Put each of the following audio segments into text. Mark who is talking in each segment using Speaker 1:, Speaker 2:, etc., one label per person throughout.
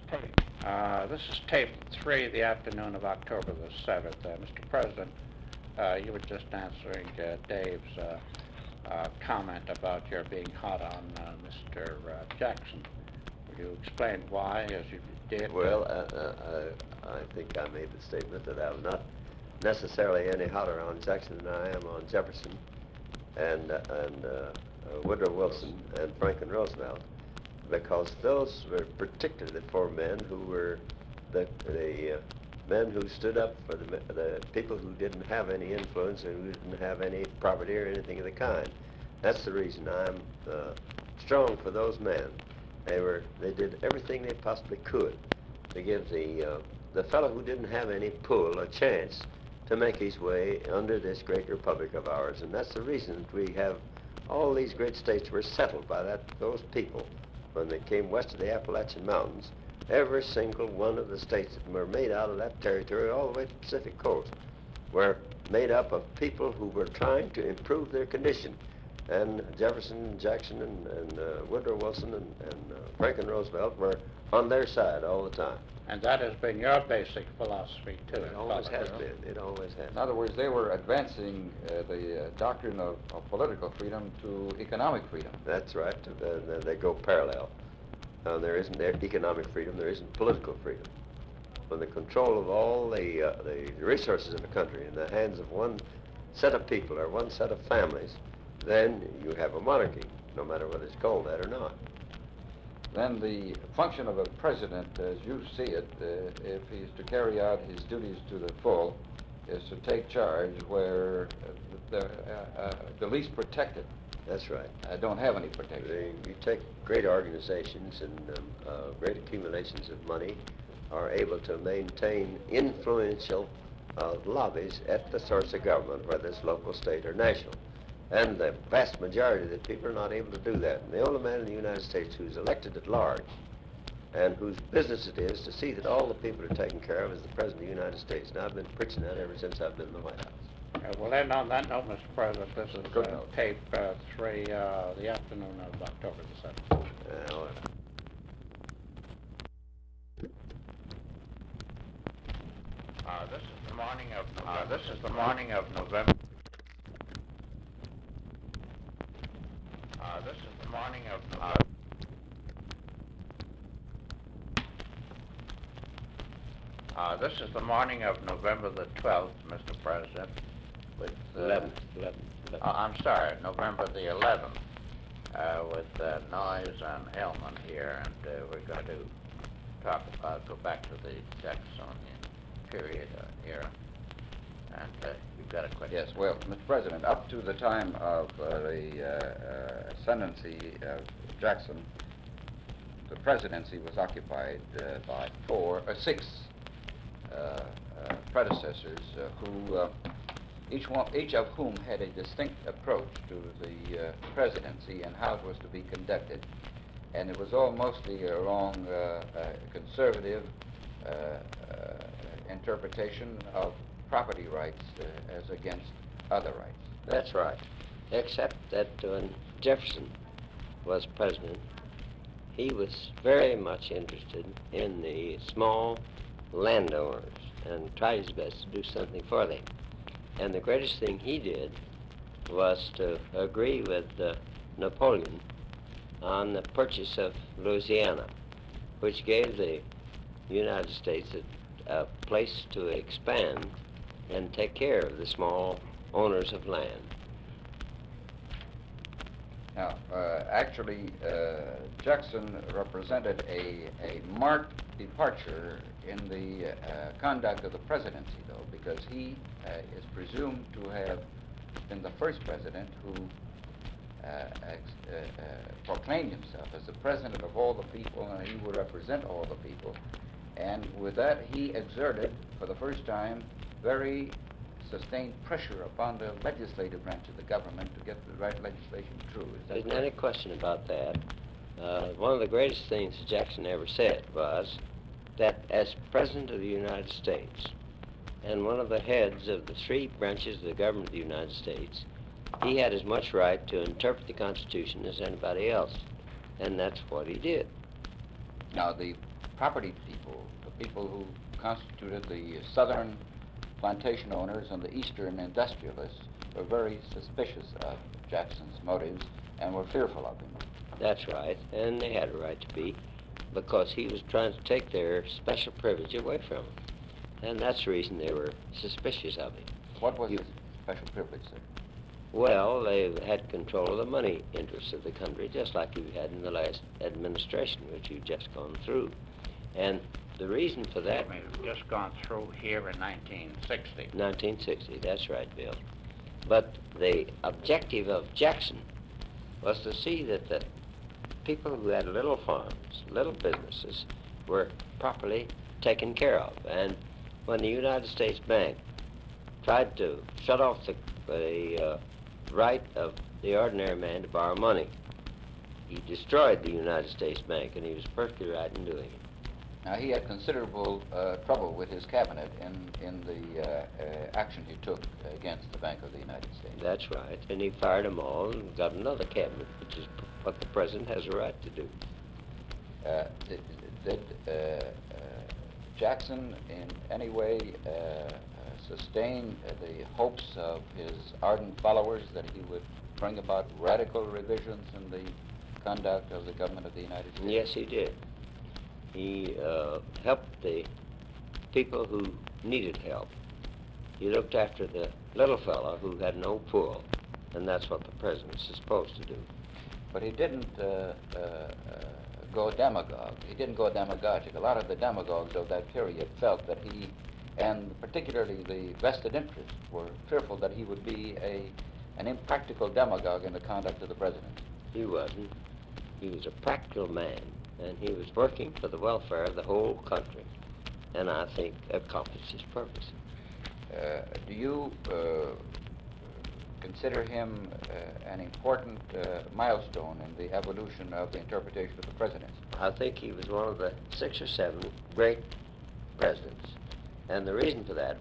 Speaker 1: This is tape 3, the afternoon of October the 7th. Mr. President, you were just answering Dave's comment about your being hot on Mr. Jackson. Would you explain why, as you did?
Speaker 2: Well, I think I made the statement that I'm not necessarily any hotter on Jackson than I am on Jefferson and Woodrow Wilson and Franklin Roosevelt, because those were particularly for men who were the men who stood up for the people who didn't have any influence and who didn't have any property or anything of the kind. That's the reason I'm strong for those men. They did everything they possibly could to give the fellow who didn't have any pull a chance to make his way under this great republic of ours. And that's the reason that we have all these great states were settled by those people when they came west of the Appalachian Mountains. Every single one of the states that were made out of that territory all the way to the Pacific coast were made up of people who were trying to improve their condition. And Jefferson, Jackson, and Woodrow Wilson and Franklin Roosevelt were on their side all the time.
Speaker 1: And that has been your basic philosophy, too.
Speaker 2: It always has been. It always has.
Speaker 3: In other words, they were advancing the doctrine of political freedom to economic freedom.
Speaker 2: That's right. They go parallel. There isn't economic freedom, there isn't political freedom. When the control of all the resources of a country in the hands of one set of people or one set of families, then you have a monarchy, no matter whether it's called that or not.
Speaker 3: Then the function of a president, as you see it, if he's to carry out his duties to the full, is to take charge where the least protected.
Speaker 2: That's right.
Speaker 3: Don't have any protection.
Speaker 2: You take great organizations and great accumulations of money are able to maintain influential lobbies at the source of government, whether it's local, state, or national. And the vast majority of the people are not able to do that. And the only man in the United States who's elected at large and whose business it is to see that all the people are taken care of is the President of the United States. And I've been preaching that ever since I've been in the White House.
Speaker 1: We'll end on that note, Mr. President. This is tape 3, the afternoon of October the 7th.
Speaker 2: All right.
Speaker 1: This is the morning of November. This is the morning of November. This is the morning of November the 12th, Mr. President. With
Speaker 2: 11th.
Speaker 1: I'm sorry, November the 11th, with Noyes and Hellman here, and we're going to go back to the Jacksonian period era. And you've got a question?
Speaker 3: Yes, well, Mr. President, up to the time of the ascendancy of Jackson, the presidency was occupied by 6 predecessors who each of whom had a distinct approach to the presidency and how it was to be conducted. And it was all mostly along conservative interpretation of property rights as against other rights.
Speaker 2: That's right. Except that when Jefferson was president, he was very much interested in the small landowners and tried his best to do something for them. And the greatest thing he did was to agree with Napoleon on the purchase of Louisiana, which gave the United States a place to expand and take care of the small owners of land.
Speaker 3: Now, actually, Jackson represented a marked departure in the conduct of the presidency, though, because he is presumed to have been the first president who proclaimed himself as the president of all the people, and he would represent all the people. And with that, he exerted, for the first time, very sustained pressure upon the legislative branch of the government to get the right legislation through.
Speaker 2: There isn't any question about that. One of the greatest things Jackson ever said was that as President of the United States and one of the heads of the 3 branches of the government of the United States, he had as much right to interpret the Constitution as anybody else. And that's what he did.
Speaker 3: Now, the property people, the people who constituted the southern plantation owners and the eastern industrialists, were very suspicious of Jackson's motives and were fearful of him.
Speaker 4: That's right, and they had a right to be, because he was trying to take their special privilege away from them. And that's the reason they were suspicious of him.
Speaker 3: What was his special privilege, sir?
Speaker 4: Well, they had control of the money interests of the country, just like you had in the last administration, which you've just gone through. And the reason for that...
Speaker 1: We've just gone through here in 1960.
Speaker 4: 1960, that's right, Bill. But the objective of Jackson was to see that the people who had little farms, little businesses, were properly taken care of. And when the United States Bank tried to shut off the right of the ordinary man to borrow money, he destroyed the United States Bank, and he was perfectly right in doing it.
Speaker 3: Now, he had considerable trouble with his cabinet in the action he took against the Bank of the United States.
Speaker 4: That's right, and he fired them all and got another cabinet, which is what the president has a right to do.
Speaker 3: Did Jackson in any way sustain the hopes of his ardent followers that he would bring about radical revisions in the conduct of the government of the United States?
Speaker 4: Yes, he did. He helped the people who needed help. He looked after the little fellow who had no pull, and that's what the president is supposed to do.
Speaker 3: But he didn't go demagogue. He didn't go demagogic. A lot of the demagogues of that period felt that he, and particularly the vested interests, were fearful that he would be an impractical demagogue in the conduct of the presidency.
Speaker 4: He wasn't. He was a practical man, and he was working for the welfare of the whole country, and I think accomplished his purpose.
Speaker 3: Do you consider him an important milestone in the evolution of the interpretation of the presidency?
Speaker 4: I think he was one of the 6 or 7 great presidents, and the reason for that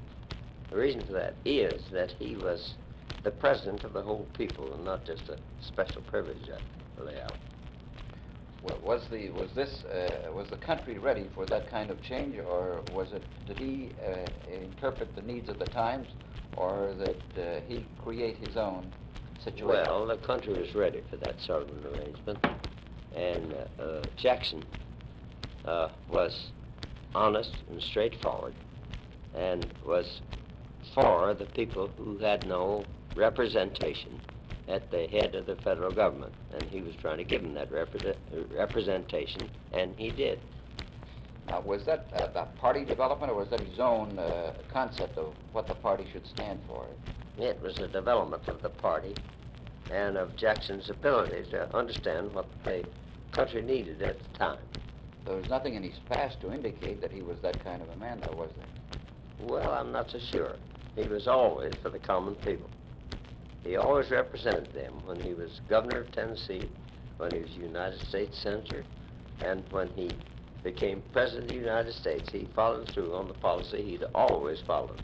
Speaker 4: is that he was the president of the whole people, and not just a special privilege that lay out.
Speaker 3: Well, was the country ready for that kind of change, or did he interpret the needs of the times, or that he create his own situation?
Speaker 4: Well, the country was ready for that sort of an arrangement, and Jackson was honest and straightforward, and was for the people who had no representation at the head of the federal government, and he was trying to give them that representation, and he did.
Speaker 3: Now, was that a party development, or was that his own concept of what the party should stand for?
Speaker 4: It was a development of the party and of Jackson's ability to understand what the country needed at the time.
Speaker 3: There was nothing in his past to indicate that he was that kind of a man, though, was there?
Speaker 4: Well, I'm not so sure. He was always for the common people. He always represented them when he was governor of Tennessee, when he was United States Senator, and when he became President of the United States. He followed through on the policy he'd always followed.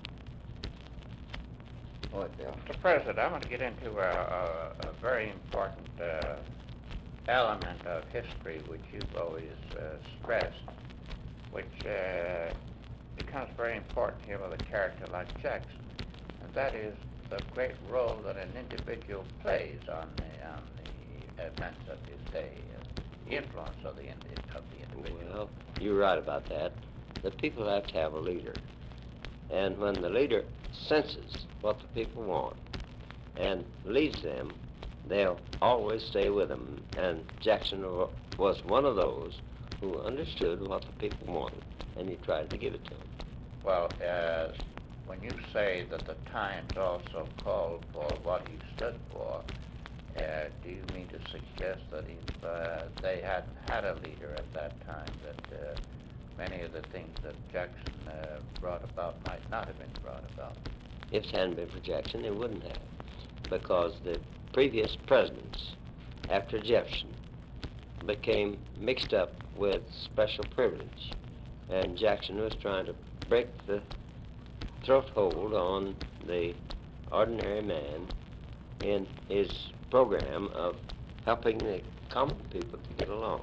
Speaker 1: Mr. President, I want to get into a very important element of history which you've always stressed, which becomes very important here with a character like Jackson, and that is the great role that an individual plays on the events of his day, the influence of the individual.
Speaker 4: Well, you're right about that. The people have to have a leader. And when the leader senses what the people want and leads them, they'll always stay with them. And Jackson was one of those who understood what the people wanted, and he tried to give it to them.
Speaker 1: Well, when you say that the Times also called for what he stood for, do you mean to suggest that if they hadn't had a leader at that time, that many of the things that Jackson brought about might not have been brought about?
Speaker 4: If it hadn't been for Jackson, they wouldn't have, because the previous presidents after Jefferson became mixed up with special privilege, and Jackson was trying to break the throat hold on the ordinary man in his program of helping the common people to get along.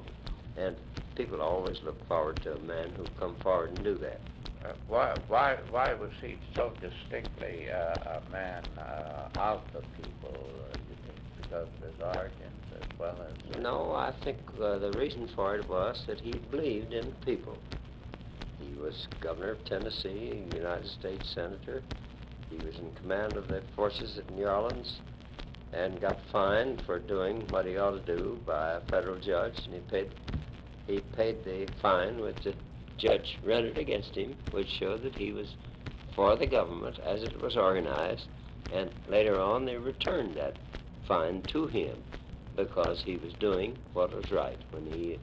Speaker 4: And people always look forward to a man who come forward and do that.
Speaker 1: Why was he so distinctly a man of the people? You think because of his origins as well as?
Speaker 4: No, I think the reason for it was that he believed in the people. He was governor of Tennessee, United States Senator. He was in command of the forces at New Orleans and got fined for doing what he ought to do by a federal judge, and he paid the fine which the judge rendered against him, which showed that he was for the government as it was organized, and later on they returned that fine to him because he was doing what was right when he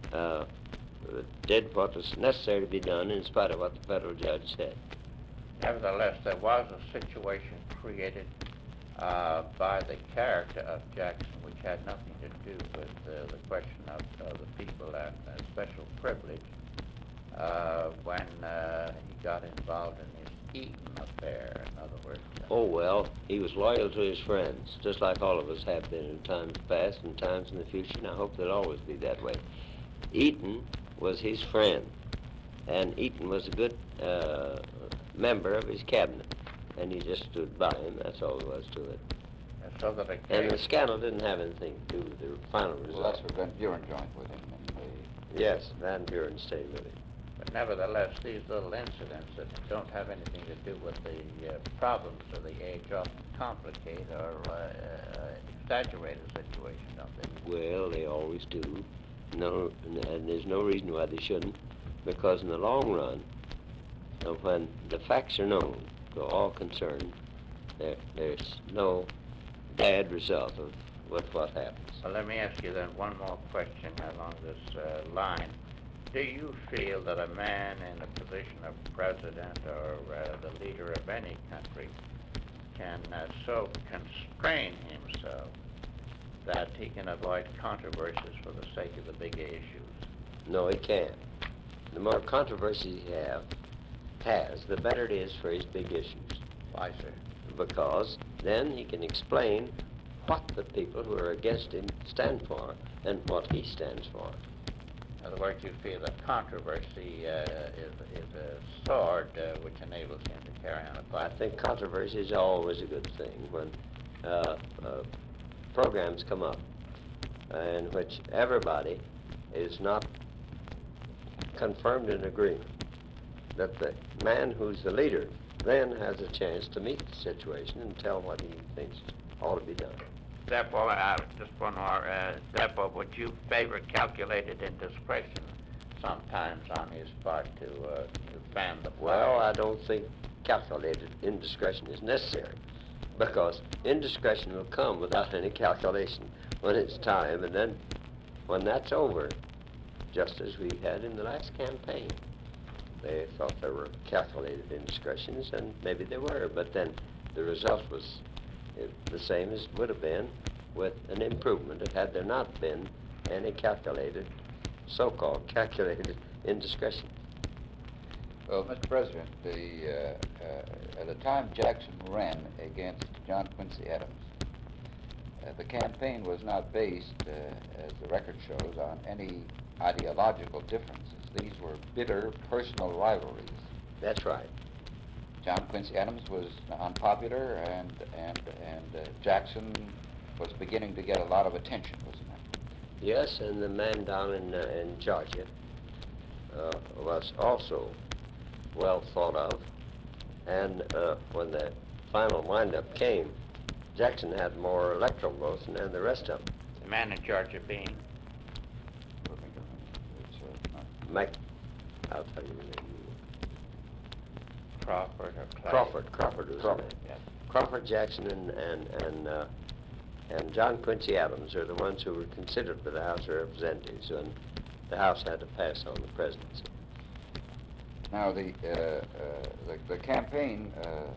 Speaker 4: did what was necessary to be done in spite of what the federal judge said.
Speaker 1: Nevertheless, there was a situation created by the character of Jackson, which had nothing to do with the question of the people and special privilege when he got involved in his Eaton affair, in other words.
Speaker 4: Oh, well, he was loyal to his friends, just like all of us have been in times past and times in the future, and I hope they'll always be that way. Eaton was his friend, and Eaton was a good member of his cabinet, and he just stood by him. That's all there was to it.
Speaker 1: So that a
Speaker 4: And the
Speaker 1: case,
Speaker 4: scandal didn't have anything to do with the final
Speaker 3: Well,
Speaker 4: result.
Speaker 3: that's where Van Buren joined with him in the...
Speaker 4: Yes, Van Buren stayed with him.
Speaker 1: but nevertheless, these little incidents that don't have anything to do with the problems of the age often complicate or exaggerate a situation, don't they?
Speaker 4: Well, they always do. No, and there's no reason why they shouldn't, because in the long run, when the facts are known to all concerned, there's no bad result of what happens.
Speaker 1: Well, let me ask you then one more question along this line. Do you feel that a man in the position of president or the leader of any country can so constrain himself that he can avoid controversies for the sake of the big issues?
Speaker 4: No, he can't. The more controversy he has, the better it is for his big issues.
Speaker 1: Why, sir?
Speaker 4: Because then he can explain what the people who are against him stand for and what he stands for.
Speaker 1: In other words, you feel that controversy is a sword which enables him to carry on a
Speaker 4: I
Speaker 1: fight.
Speaker 4: think controversy is always a good thing when programs come up in which everybody is not confirmed in agreement, that the man who's the leader then has a chance to meet the situation and tell what he thinks ought to be done.
Speaker 1: Therefore, just one more. Therefore, would you favor calculated indiscretion sometimes on his part to fan the flame?
Speaker 4: Well, I don't think calculated indiscretion is necessary, because indiscretion will come without any calculation when it's time, and then when that's over, just as we had in the last campaign, they thought there were calculated indiscretions, and maybe there were, but then the result was the same as it would have been with an improvement had there not been any calculated, so-called calculated indiscretion.
Speaker 3: Well, Mr. President, at the time Jackson ran against John Quincy Adams, the campaign was not based, as the record shows, on any ideological differences. These were bitter personal rivalries.
Speaker 4: That's right.
Speaker 3: John Quincy Adams was unpopular, and Jackson was beginning to get a lot of attention, wasn't he?
Speaker 4: Yes, and the man down in Georgia was also well thought of. And when the final windup came, Jackson had more electoral votes than the rest of them.
Speaker 1: The man in Georgia being
Speaker 4: I'll tell you the name.
Speaker 1: Crawford or Clay?
Speaker 4: Crawford was
Speaker 2: Crawford.
Speaker 4: the name. Crawford, Jackson, and John Quincy Adams are the ones who were considered by the House of Representatives when the House had to pass on the presidency.
Speaker 3: Now, the campaign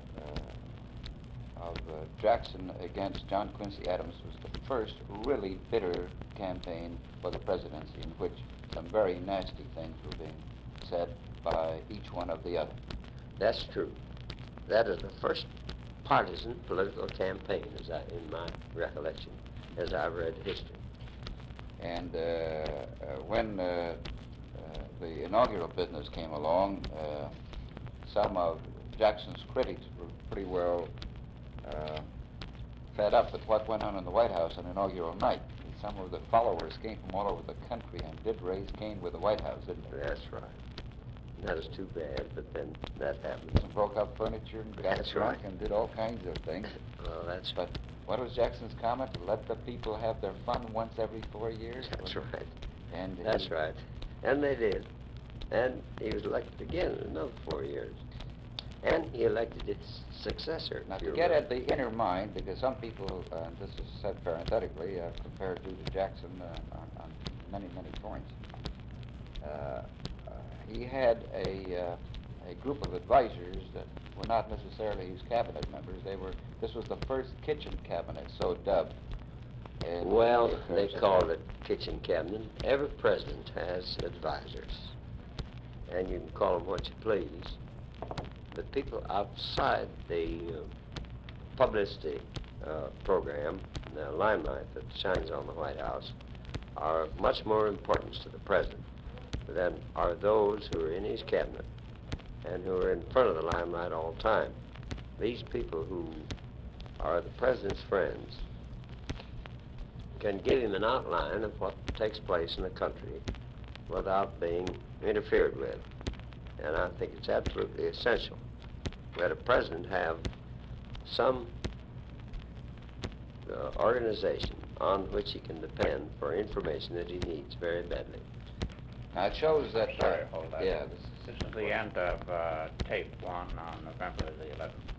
Speaker 3: of Jackson against John Quincy Adams was the first really bitter campaign for the presidency, in which some very nasty things were being said by each one of the other.
Speaker 4: That's true. That is the first partisan political campaign, in my recollection, as I've read history.
Speaker 3: And when the inaugural business came along, some of Jackson's critics were pretty well fed up with what went on in the White House on inaugural night. Some of the followers came from all over the country and did raise Cain with the White House, didn't they?
Speaker 2: That's right. That is too bad, but then that happens.
Speaker 3: Some broke up furniture and got
Speaker 2: That's
Speaker 3: drunk
Speaker 2: right.
Speaker 3: and did all kinds of things.
Speaker 2: Well, that's
Speaker 3: But what was Jackson's comment? Let the people have their fun once every 4 years?
Speaker 2: That's right.
Speaker 3: And
Speaker 2: That's right. And they did. And he was elected again in another 4 years. And he elected his successor.
Speaker 3: Now,
Speaker 2: if
Speaker 3: to
Speaker 2: you
Speaker 3: get
Speaker 2: remember.
Speaker 3: at the inner mind, because some people, and this is said parenthetically, compared to Jackson on many, many points, he had a group of advisors that were not necessarily his cabinet members. This was the first kitchen cabinet, so dubbed. And
Speaker 2: Well, they called it kitchen cabinet. Every president has advisors. And you can call them what you please. But people outside the publicity program, the limelight that shines on the White House, are of much more importance to the president than are those who are in his cabinet and who are in front of the limelight all the time. These people who are the president's friends can give him an outline of what takes place in the country without being interfered with. And I think it's absolutely essential that a president have some organization on which he can depend for information that he needs very badly.
Speaker 3: Now, it shows that...
Speaker 1: Sorry, hold on.
Speaker 3: Yeah,
Speaker 1: This is the end of tape 1 on November the 11th.